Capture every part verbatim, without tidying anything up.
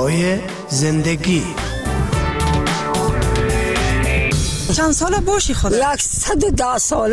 رنگ‌های زندگی. چند ساله باشی خدا؟ یک صد و ده ساله.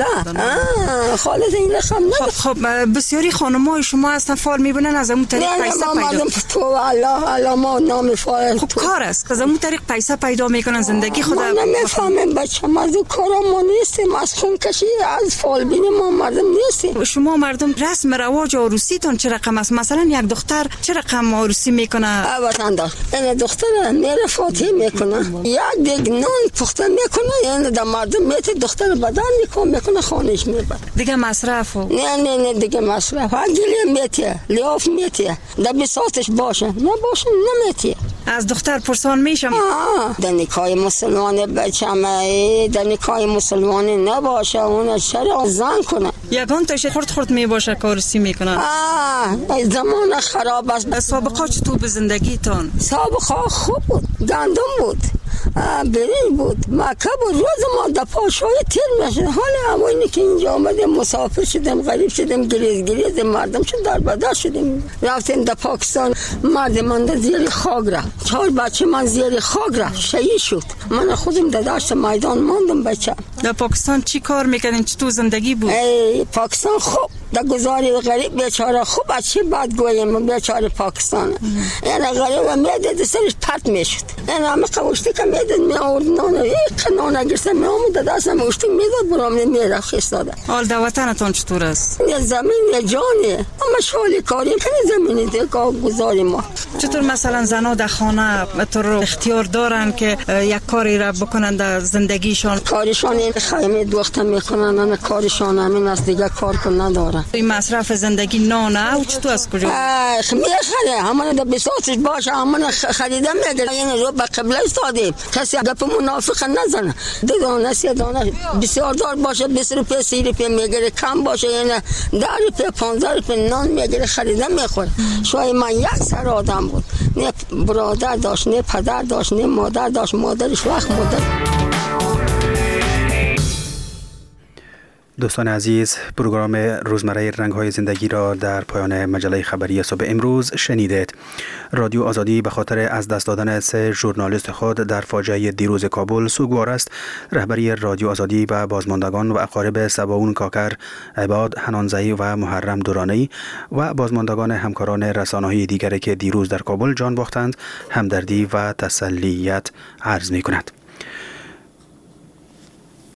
خالد این رقم نه. خب خب بسیاری خانم‌های شما هستن فال میبونن از اون طریق پیسه پیدا. نه نه تو الله الله ما نام فال. خب کار است از اون طریق پیسه پیدا میکنن زندگی خدا. من نمیفهمم بچه مردم کارا ما نیستیم از خون کشی از فال بینی ما مردم نیستیم. شما مردم رسم رواج عروسیتون چه رقم است؟ مثلا یک دختر چه رقم عروسی میکنه؟ وطندار این دختر میره فاتحه میکنه یک دیگ نان پخته میکنه یعنی در مردم میته دختر بدن نکام میکنه خانهش میبره دیگه مصرف و نه نه نه دیگه مصرف هنگیلی میته لیاف میته در بساطش باشه نه باشه نمیته. از دختر پرسان میشم در نکای مسلمان بچمه در نکای مسلمان نباشه اون چرا زن کنه یگان تاشه خورد خورد میباشه که عروسی میکنه. آه زمان خراب است. سابقه چطور به زندگیتون؟ سابقه خوب بود گندم بود برین بود مکه بود روز ما در پاشای تیر میشد. حالا همونی که اینجا آمدیم مسافر شدیم غریب شدیم گریز گریز مردم شد در بدر شدیم رفتیم در پاکستان مرد من در زیر خاک رفت چهار بچه من زیر خاک رفت شهید شد من خودم در دشت میدان ماندم بچه. در پاکستان چی کار میکنین چطور زندگی بود؟ ای پاکستان خوب در گزاری غریب بیچاره خوب از چی بد گویم بیچاره پاکستان یعنی غریب میدید سرش پرت میشد این همه قوشتی که میدید می آورد نانه یک نانه گرسته می آمود دستم اوشتی میداد برام میره خیستاده. حال در وطنتان چطور است؟ یه زمین یه جانه اما شالی کاری کنی زمینی دیگه گزاری ما. چطور مثلا زنها در خانه تو اختیار دارن که یک کاری را بکنن در زندگیشان؟ کارشان این خیمه دوخته میکنن اما کارشان همین از دیگه کار کن ندارن. این مصرف زندگی نانه و چطور از کجا؟ میخره همون در بساطش باشه همون خریده میگره یعنی رو به قبله استادیم کسی گپ منافق نزنه دو دانه سه دانه بسیار دار باشه بیست روپیه سی روپیه میگره کم باشه یعنی ده روپیه پانزده روپیه نان میگره خریده میخوره. شاید من یک سر آدم بود نه برادر داشت نه پدر داشت نه مادر داشت مادرش وقت مادر. دوستان عزیز پروگرام روزمره رنگ‌های زندگی را در پایان مجله خبری صبح امروز شنیدید. رادیو آزادی به خاطر از دست دادن سه ژورنالیست خود در فاجعه دیروز کابل سوگوار است. رهبری رادیو آزادی و بازماندگان و اقارب سباون کاکر، عباد حنانزئی و محرم دورانی و بازماندگان همکاران رسانه‌های دیگری که دیروز در کابل جان باختند همدردی و تسلیت عرض می‌کند.